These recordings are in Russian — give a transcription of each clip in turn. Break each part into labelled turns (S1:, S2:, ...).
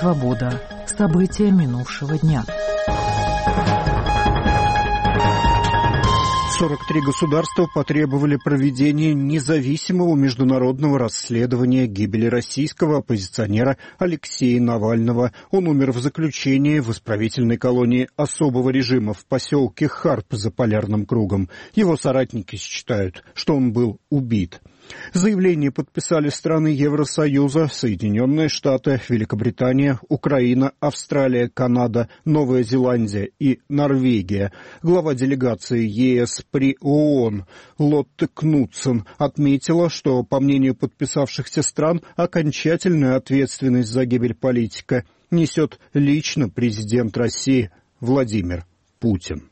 S1: Свобода. События минувшего дня.
S2: 43 государства потребовали проведения независимого международного расследования гибели российского оппозиционера Алексея Навального. Он умер в заключении в исправительной колонии особого режима в поселке Харп за Полярным кругом. Его соратники считают, что он был убит. Заявление подписали страны Евросоюза, Соединенные Штаты, Великобритания, Украина, Австралия, Канада, Новая Зеландия и Норвегия. Глава делегации ЕС при ООН Лотте Кнутсен отметила, что, по мнению подписавшихся стран, окончательную ответственность за гибель политика несет лично президент России Владимир Путин.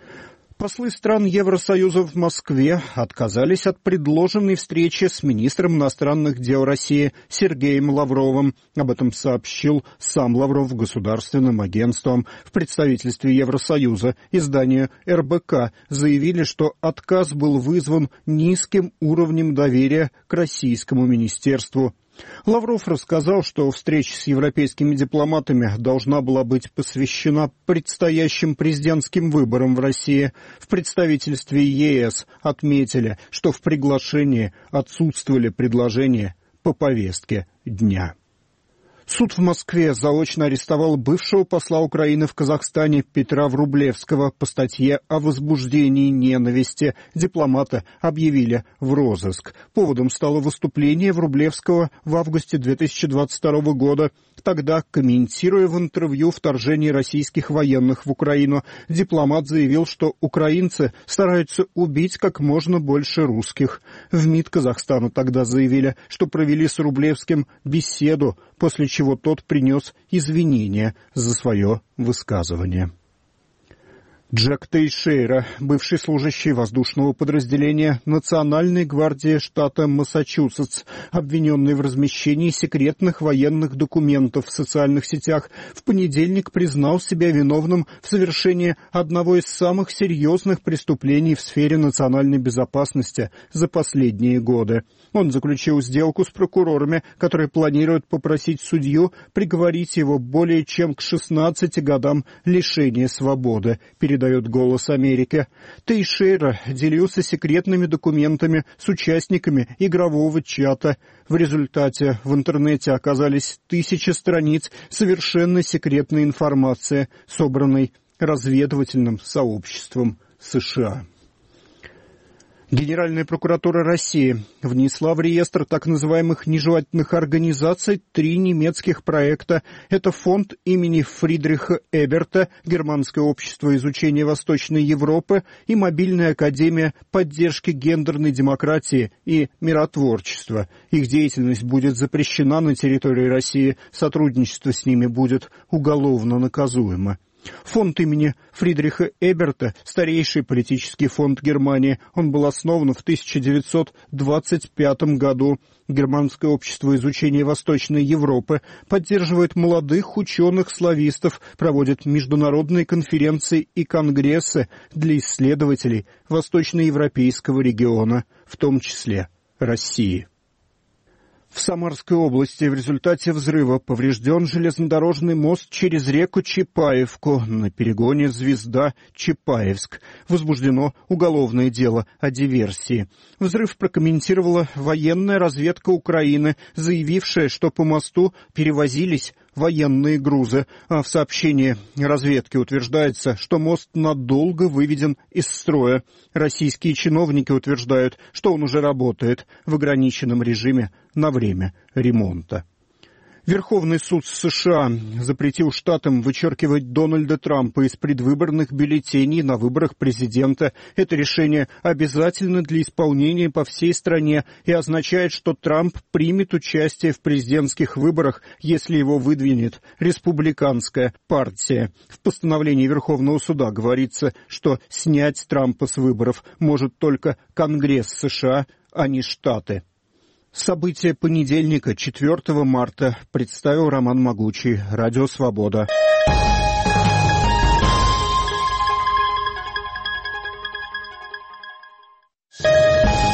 S2: Послы стран Евросоюза в Москве отказались от предложенной встречи с министром иностранных дел России Сергеем Лавровым. Об этом сообщил сам Лавров государственным агентствам. В представительстве Евросоюза изданию РБК заявили, что отказ был вызван низким уровнем доверия к российскому министерству. Лавров рассказал, что встреча с европейскими дипломатами должна была быть посвящена предстоящим президентским выборам в России. В представительстве ЕС отметили, что в приглашении отсутствовали предложения по повестке дня. Суд в Москве заочно арестовал бывшего посла Украины в Казахстане Петра Врублевского по статье о возбуждении ненависти. Дипломата объявили в розыск. Поводом стало выступление Врублевского в августе 2022 года. Тогда, комментируя в интервью вторжение российских военных в Украину, дипломат заявил, что украинцы стараются убить как можно больше русских. В МИД Казахстана тогда заявили, что провели с Врублевским беседу, после чего тот принес извинения за свое высказывание. Джек Тейшейра, бывший служащий воздушного подразделения Национальной гвардии штата Массачусетс, обвиненный в размещении секретных военных документов в социальных сетях, в понедельник признал себя виновным в совершении одного из самых серьезных преступлений в сфере национальной безопасности за последние годы. Он заключил сделку с прокурорами, которые планируют попросить судью приговорить его более чем к 16 годам лишения свободы, передает «Голос Америки». Тейшейра делился секретными документами с участниками игрового чата. В результате в интернете оказались тысячи страниц совершенно секретной информации, собранной разведывательным сообществом США. Генеральная прокуратура России внесла в реестр так называемых нежелательных организаций 3 немецких проекта. Это фонд имени Фридриха Эберта, Германское общество изучения Восточной Европы и Мобильная академия поддержки гендерной демократии и миротворчества. Их деятельность будет запрещена на территории России, сотрудничество с ними будет уголовно наказуемо. Фонд имени Фридриха Эберта – старейший политический фонд Германии. Он был основан в 1925 году. Германское общество изучения Восточной Европы поддерживает молодых ученых-славистов, проводит международные конференции и конгрессы для исследователей восточноевропейского региона, в том числе России. В Самарской области в результате взрыва поврежден железнодорожный мост через реку Чапаевку на перегоне Звезда-Чапаевск. Возбуждено уголовное дело о диверсии. Взрыв прокомментировала военная разведка Украины, заявившая, что по мосту перевозились военные грузы. А в сообщении разведки утверждается, что мост надолго выведен из строя. Российские чиновники утверждают, что он уже работает в ограниченном режиме на время ремонта. Верховный суд США запретил штатам вычеркивать Дональда Трампа из предвыборных бюллетеней на выборах президента. Это решение обязательно для исполнения по всей стране и означает, что Трамп примет участие в президентских выборах, если его выдвинет республиканская партия. В постановлении Верховного суда говорится, что снять Трампа с выборов может только Конгресс США, а не штаты. События понедельника, 4 марта, представил Роман Могучий, Радио Свобода.